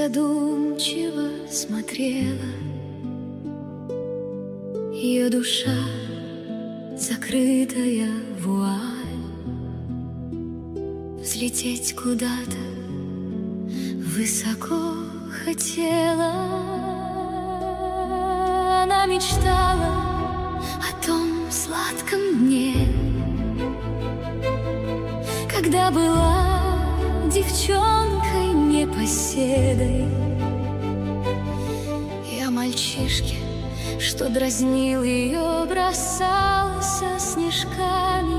задумчиво смотрела. Ее душа, закрытая вуаль, взлететь куда-то высоко хотела. Она мечтала о том сладком дне, когда была девчонкой непоседой. И о мальчишке, что дразнил ее, бросался снежками,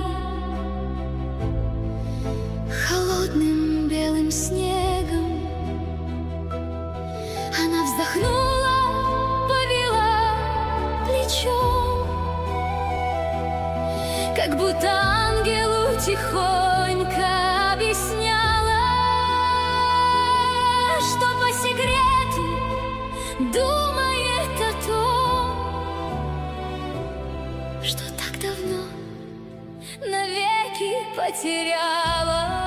холодным белым снегом. Она вздохнула, повела плечом, как будто ангелу тихонько объясняла, что по секрету думает о том, что так давно навеки потеряла.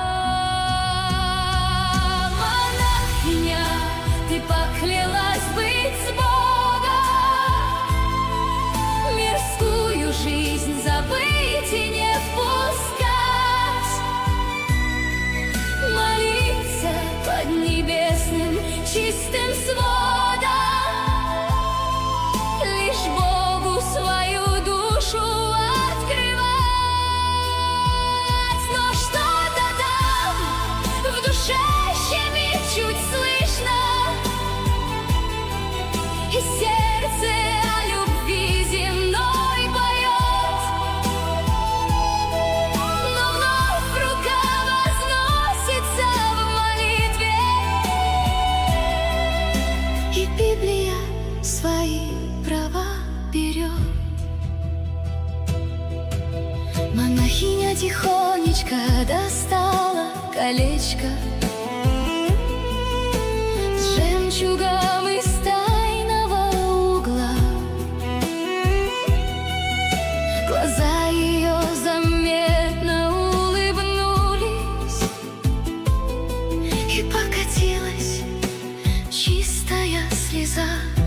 Монахиня, ты поклялась быть с Богом, мирскую жизнь забыть и не впускать, молиться под небесным чистым сводом, лишь Богу свою душу открывать. Но что-то там в душе щемит, чуть слышно, и сердце о любви земной поет. Но вновь рука возносится в молитве, и Библия свои права берет. Монахиня тихонечко достала колечко с жемчугом из тайного угла. Глаза ее заметно улыбнулись, и покатилась чистая слеза.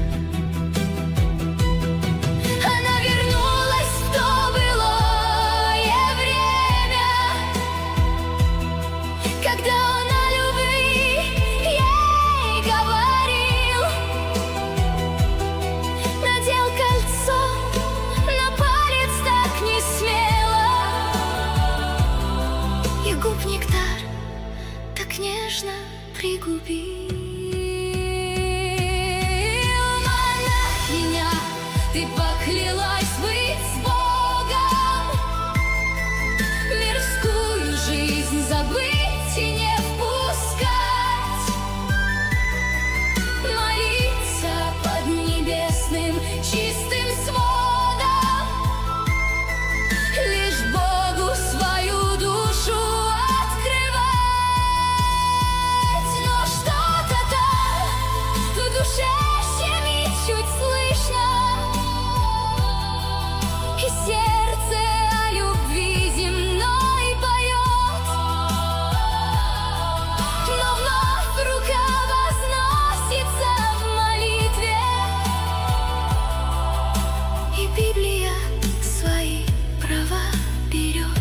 Она вернулась в то былое время, когда он о любви ей говорил, надел кольцо на палец так не смело, и губ нектар так нежно пригубил. Монахиня, ты поклялась быть с Богом, мирскую жизнь забыть и не впускать, молиться под небесным чистым сводом, лишь Богу свою душу открывать. Но что-то там в душе щемит, чуть слышно, и сердце о любви земной поет. Но вновь рука возносится в молитве, и Библия свои права берет.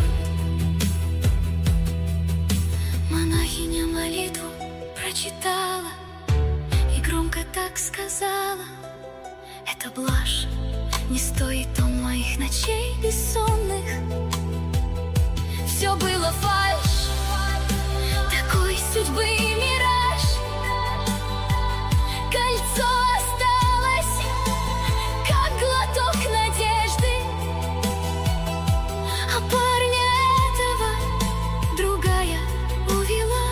Монахиня молитву прочитала и громко так сказала: это блажь, не стоит он моих ночей бессонных. Все было фальшь, такой судьбы мираж. Кольцо осталось, как глоток надежды, а парня этого другая увела.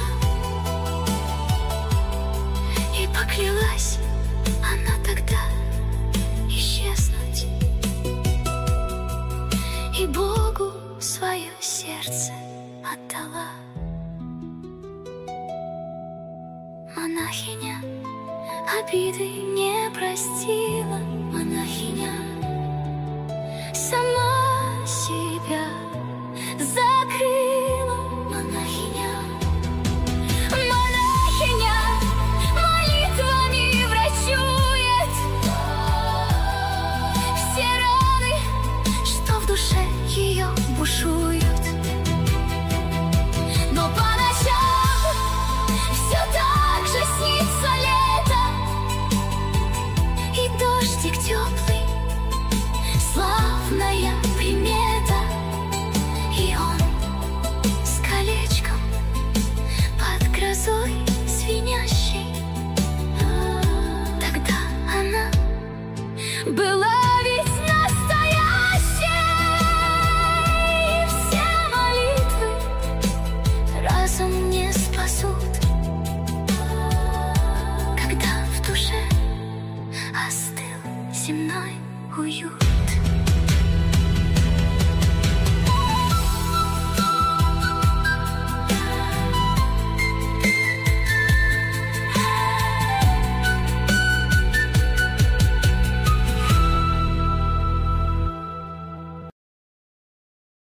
И поклялась она тогда исчезнуть, и Богу свое сердце отдала. Монахиня обиды не простила, монахиня сама себя закрыла, монахиня. Монахиня была ведь настоящей. И все молитвы разум не спасут.